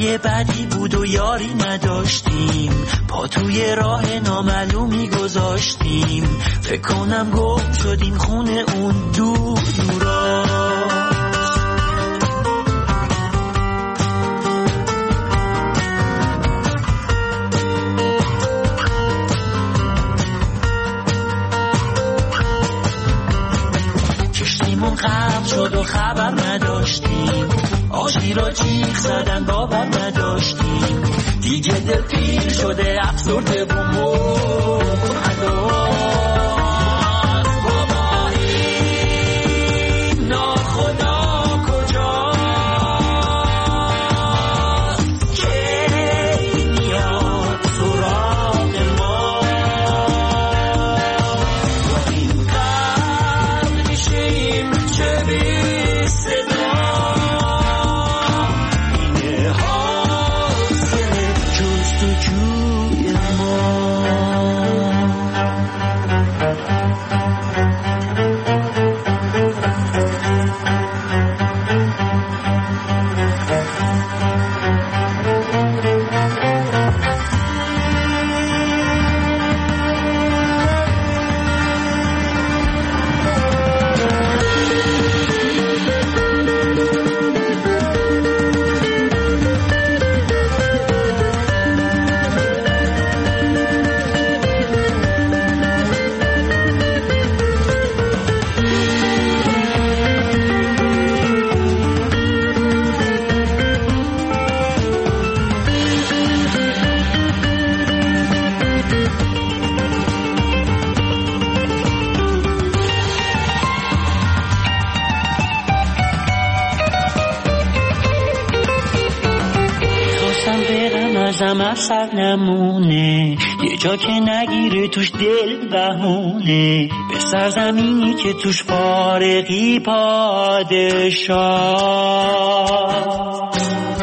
روزای بدی بود و یاری نداشتیم، پا توی راه نامعلومی گذاشتیم، فکر کنم گم شدیم خونه اون دورا. کشتیمون غرق شد و خبر نداشتیم، آشی را جیغ زدن باور نداشتیم، دیگه دل پیر شده افسرده و مهداست. بابا این ناخدا کجاست که میاد سراغ ما، با این قرد میشیم چه بی صدا. اثر نمونه، یه جا که نگیره توش دل بهونه، به سرزمینی که توش فارغی پادشاه.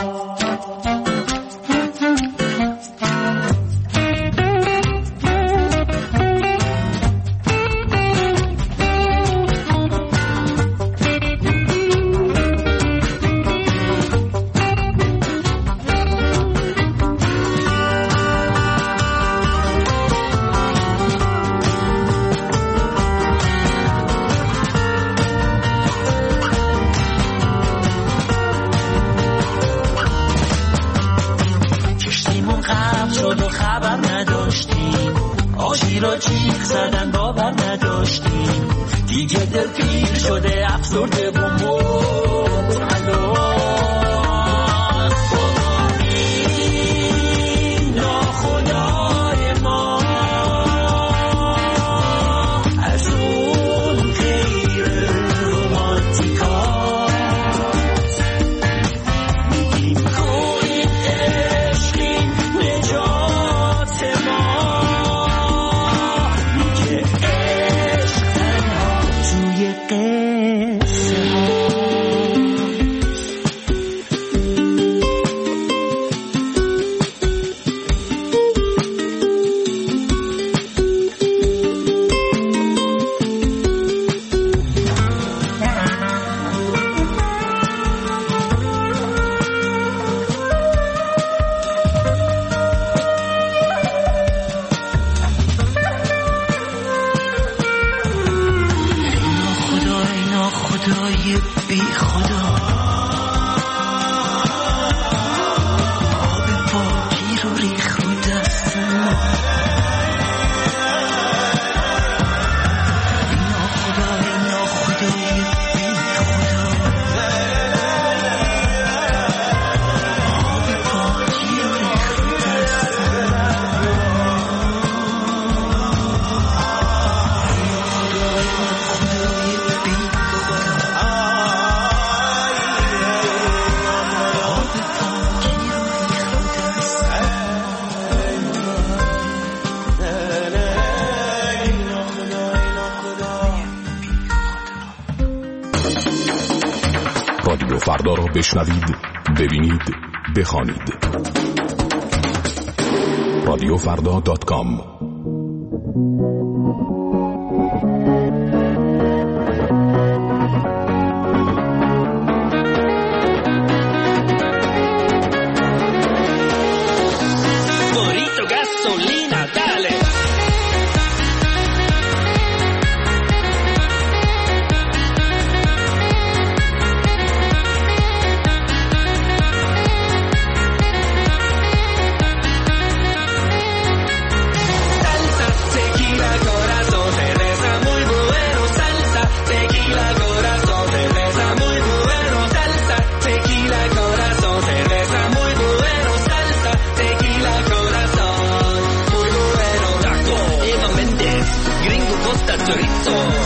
فردا را بشنوید، ببینید، بخوانید. رادیوفردا.com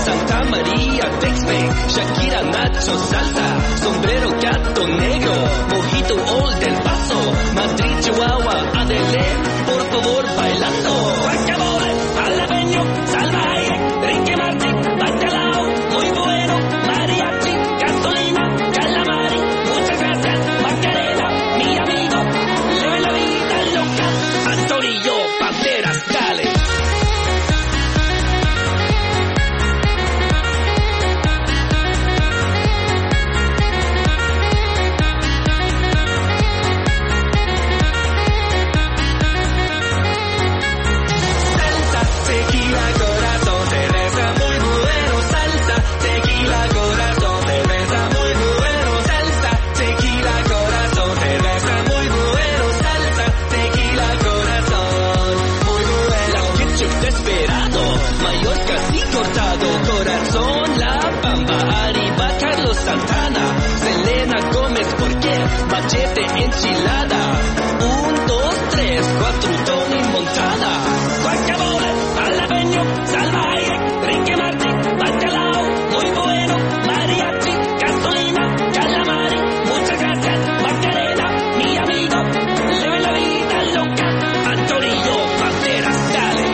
Santa María, Tex-Mex, Shakira, Nacho, salsa, sombrero, gato negro, mojito, Old del Paso, Madrid, Chihuahua, Adelén, por favor, bailando. Guacamole, jalapeño, salvaje, Ricky Martin, bacalao, muy bueno, mariachi, gasolina, calamari, muchas gracias, Macarena, mi amigo, leve la vida loca, Antonio Banderas, dale. Santana, Selena Gómez, ¿por qué? Machete, enchilada. 1, 2, 3, 4, Tony Montana. Guacamole, jalapeño, salvaje, Ricky Martin, bacalao, muy bueno, mariachi, gasolina, calamari, muchas gracias, Macarena, mi amigo, leve la vida loca, Antonio Banderas, dale.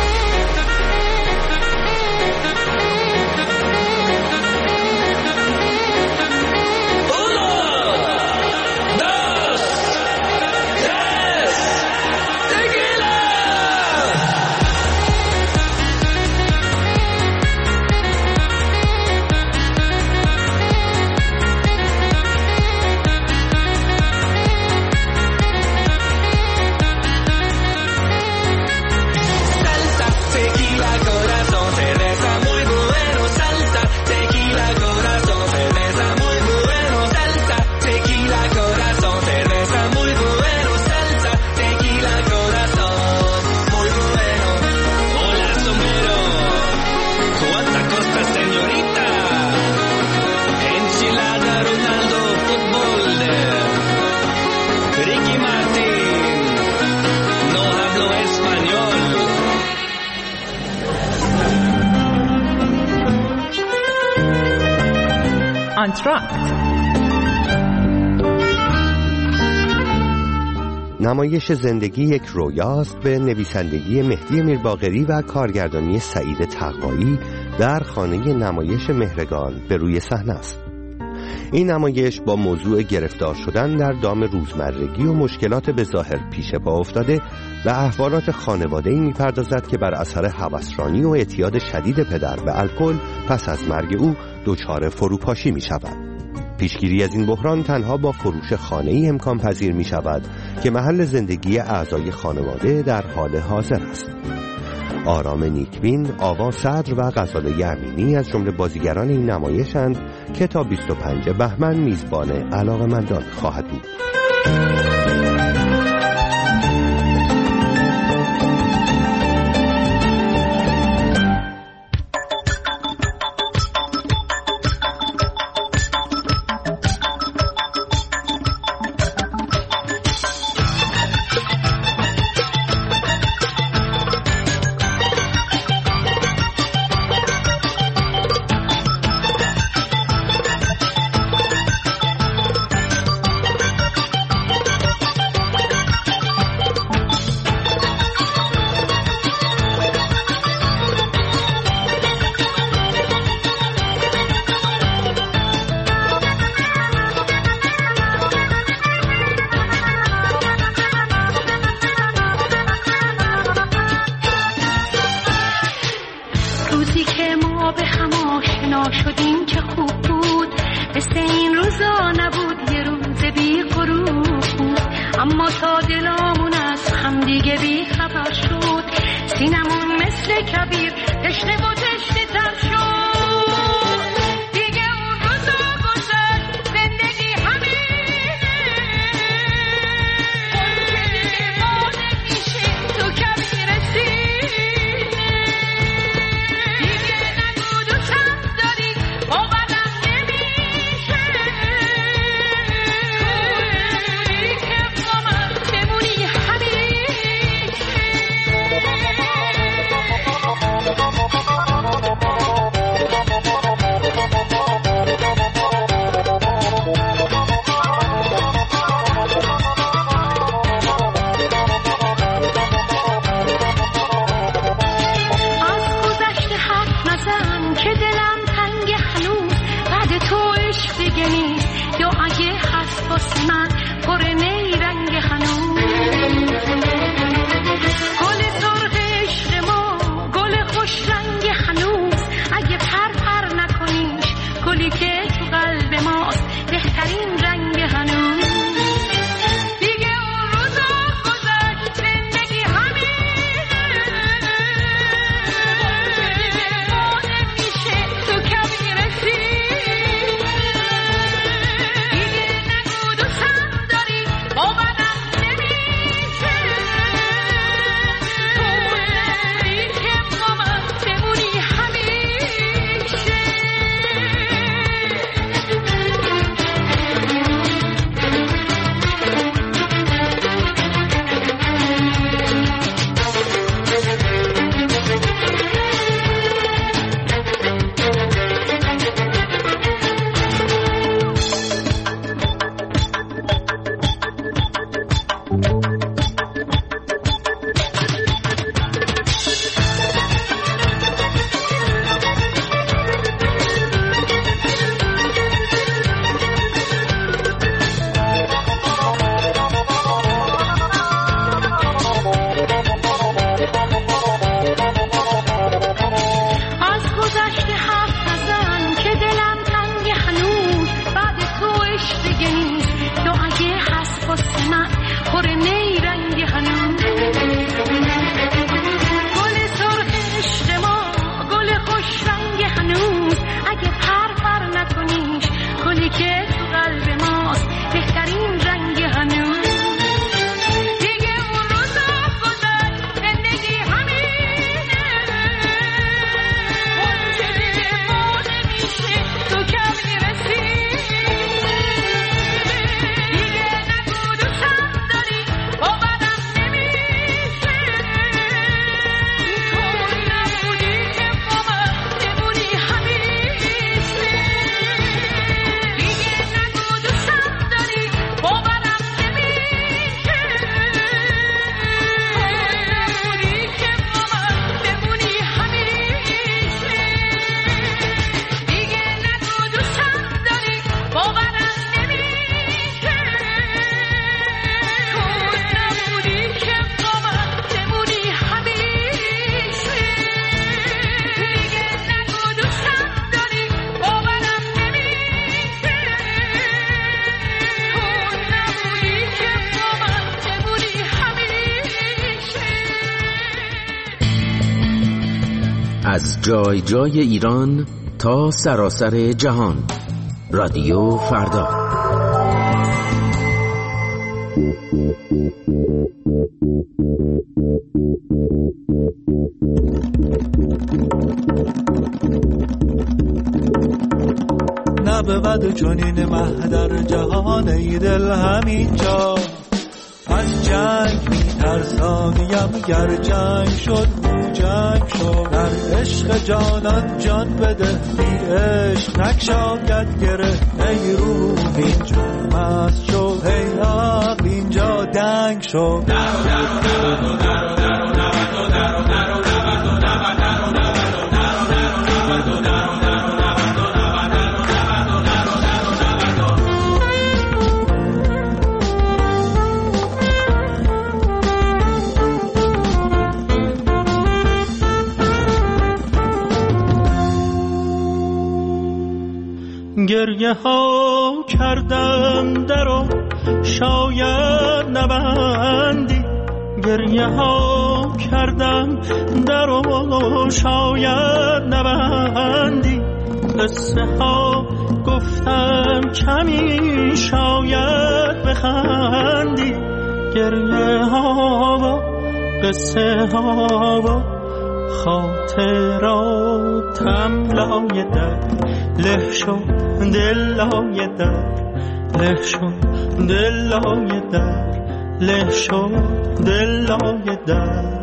نمایش زندگی یک رویاست به نویسندگی مهدی میرباقری و کارگردانی سعید تقوایی در خانه نمایش مهرگان به روی صحنه است. این نمایش با موضوع گرفتار شدن در دام روزمرگی و مشکلات به ظاهر پیش پا افتاده و احوالات خانواده‌ای می‌پردازد که بر اثر هوسرانی و اعتیاد شدید پدر به الکل پس از مرگ او دچار فروپاشی می‌شود. پیشگیری از این بحران تنها با فروش خانه‌ای امکان پذیر می شود که محل زندگی اعضای خانواده در حال حاضر است. آرام نیکبین، آوا صدر و غزاله امینی از جمله بازیگران این نمایشند که تا 25 بهمن میزبان علاقه‌مندان خواهد بود. از جای جای ایران تا سراسر جهان. رادیو فردا. نبود چنین مه در جهان ای دل همینجا، از جنگ میترسانیم گر جنگ شد او جنگ شد. در عشق جانان جان بده بی عشق نکشاید گره. ای روح اینجا مست شد، ای عقل اینجا دنگ شد. گریه ها کردم درو شاید نبندی، گریه ها کردم درو شاید نبندی. قصه ها گفتم کمی شاید بخندی، گریه ها و قصه ها و خاطراتم لای در له شد، دل لای در له شد، دل لای در له شد، دل لای در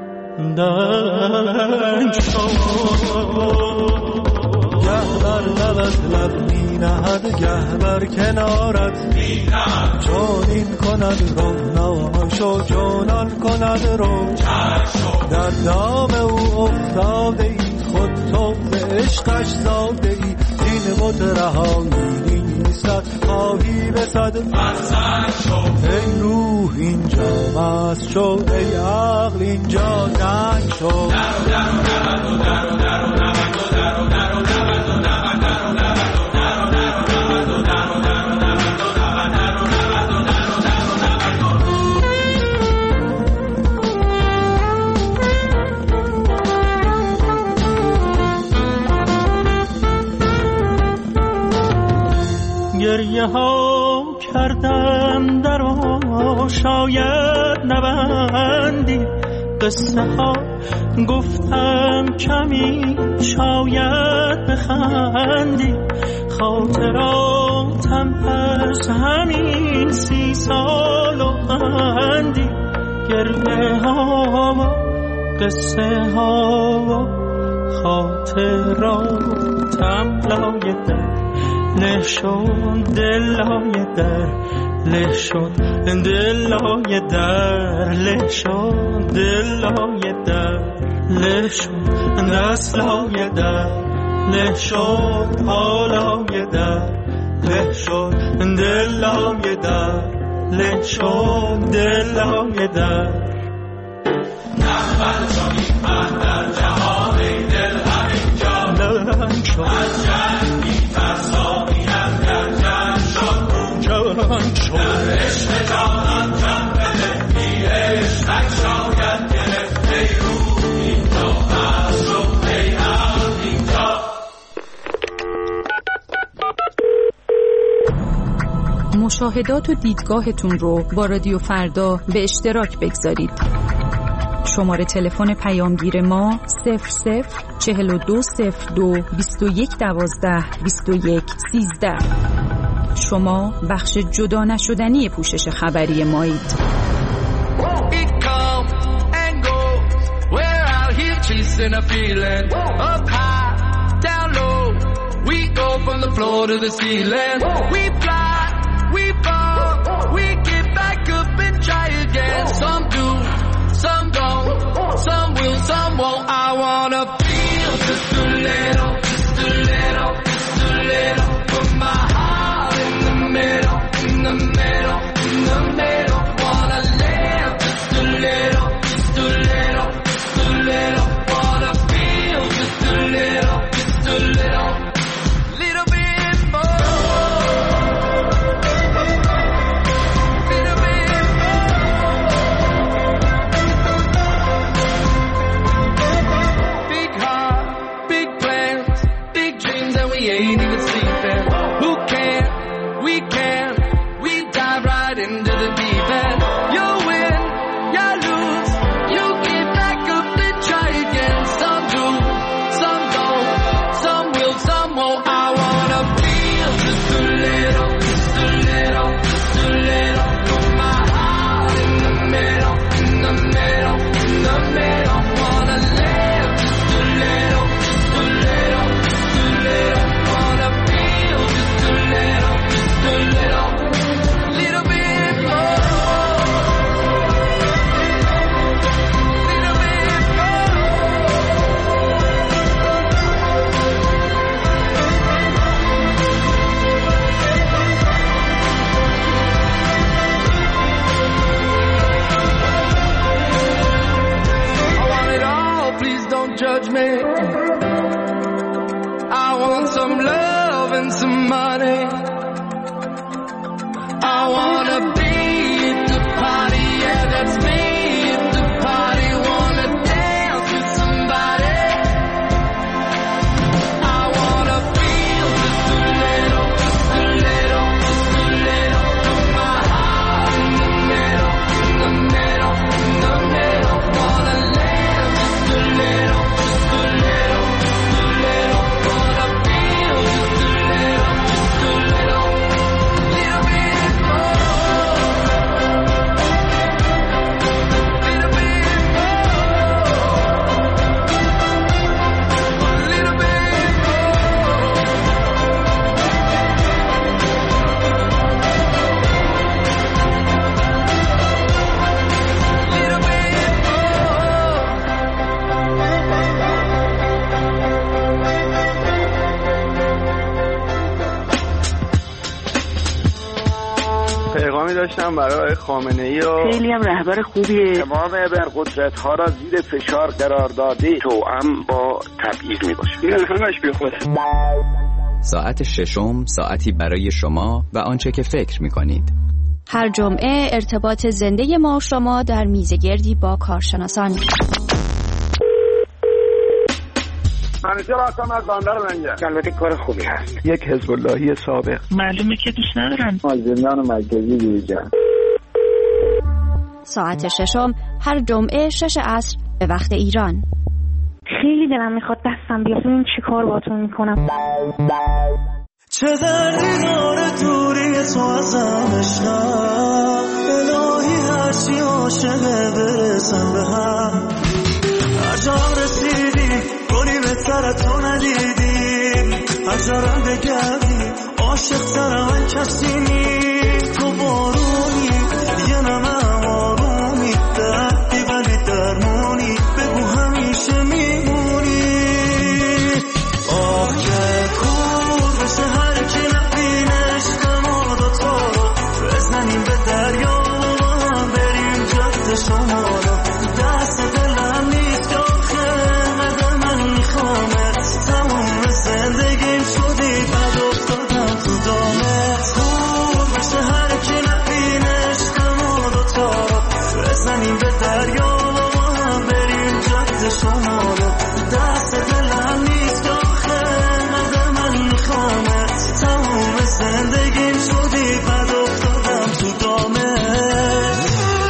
دنگ شد. گه بر لبت لب می نهد، گه بر کنارت می نهد. چون این کند رو ناشو، چونان کند رو در دام او افتاده ای، خود تو به عشقش زاده ای. این مترهایی نیست خواهی به صد مزن شد. ای روح اینجا مست شد، ای عقل اینجا دنگ شد. گریه ها کردم درو شاید نبندی، قصه ها گفتم کمی شاید بخندی. خاطراتم از همین 30 سال و اندی، گریه ها و قصه ها و خاطراتم لای در له شد، دل لای در له شد، دل لای در له شد، دل لای در له شد، دست لای در له شد، پا لای در له شد، دل لای در له شد، دل لای در. نخبر شدید من در جهان ای دل همینجا دنگ شد. از جنگ میترسانیم گر جنگ شد او جنگ شد. در عشق جانان جان بده بی عشق نشاید گرفت. ای روح اینجا مست شد، ای عقل اینجا. مشاهدات و دیدگاهتون رو با رادیو فردا به اشتراک بگذارید. شماره تلفن پیامگیر ما 004202 2112 2113. شما بخش جدا نشدنی پوشش خبری مایید. Some don't, some will, some won't. I wanna feel just a little, just a little, just a little. Put my heart in the middle, in the middle, in the middle. Wanna live just a little, just a little, just a little. Wanna feel just a little, just a little, little bit more. Little bit more. ain't even sleeping. Who can? We can. We dive right into the deep end. You win, you lose. You get back up and try again. Some do, some don't. Some will, some won't. I wanna feel just a little, just a little, just a little. Put my heart in the middle, in the middle, in the middle. Wanna live just a little, just a little, just a little. Wanna feel just a little, just a little, little bit more. Little bit more. I want it all, please don't judge me. I want some love and some money. I wanna be at the party, yeah, that's me at the party. Wanna dance with somebody. I wanna feel just a little, just a little, just a little. Put my heart in the middle, in the middle, in the middle. Wanna live just a little, just a little, just a little. Wanna feel just a little, just a little, little bit more. Little bit more. A little bit more. Little bit پیغامی داشتم برای خامنه‌ای و خیلی هم رهبر خوبیه. امام ابرقدرت‌ها را زیر فشار قرار داده توأم با تبعیض میباشه. این همش بی خوده. ساعت ششم ساعتی برای شما و آنچه که فکر می‌کنید. هر جمعه ارتباط زنده ما و شما در میزگردی با کارشناسان. منیجر هستم از بندر منجر. البته کار خوبی هست. یک حزب اللهی سابق. معلومه که دوست ندارن. زندان مرکزی دیجا. ساعت ششم هر جمعه 6 عصر به وقت ایران. خیلی دلم میخواد دستم بیاد ببینم چی کار باتون میکنم. چه دردی داره دوری تو ازم اشنم الهی هرچی عاشقه برسم به هم عجب رسیدیم گلی بهتر تو ندیدیم عجرم بگردیم عاشق ترم کسی نی تو بارونی یه نمه آرومی دردی ولی درمونی بگو همیشه میمونی آه که کور بشه هر کی نبینش ما دوتا رو بزنیم به دریا و هم بریم جد شما رو دست دلم نیست که آخه قدر من میخوامت تموم زندگیم شدی بد افتادم تو دامت کور بشه هر کی نبینش ما دوتا رو بزنیم به دریا و هم بریم جد شما رو دست دلم نیست که آخه قدر من میخوامت تموم زندگیم شدی بد افتادم تو دامت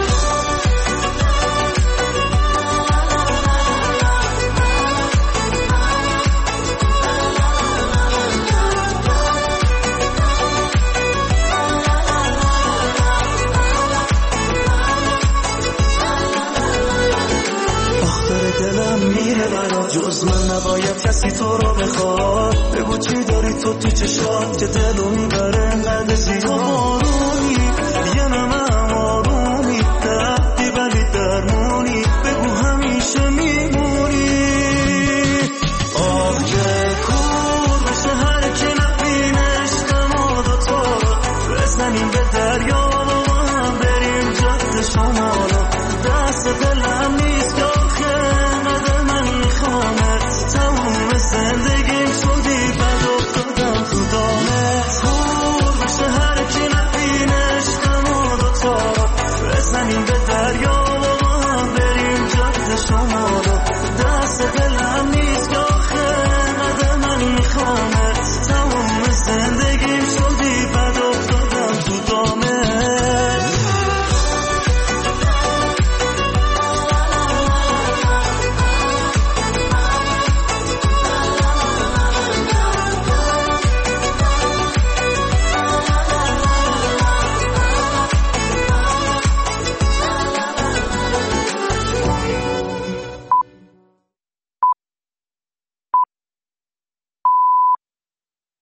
آخر دلم میره برا جز من نباید کسی تو رو بخواد بگو چی داری تو چشات که دلو میبره انقدر زیاد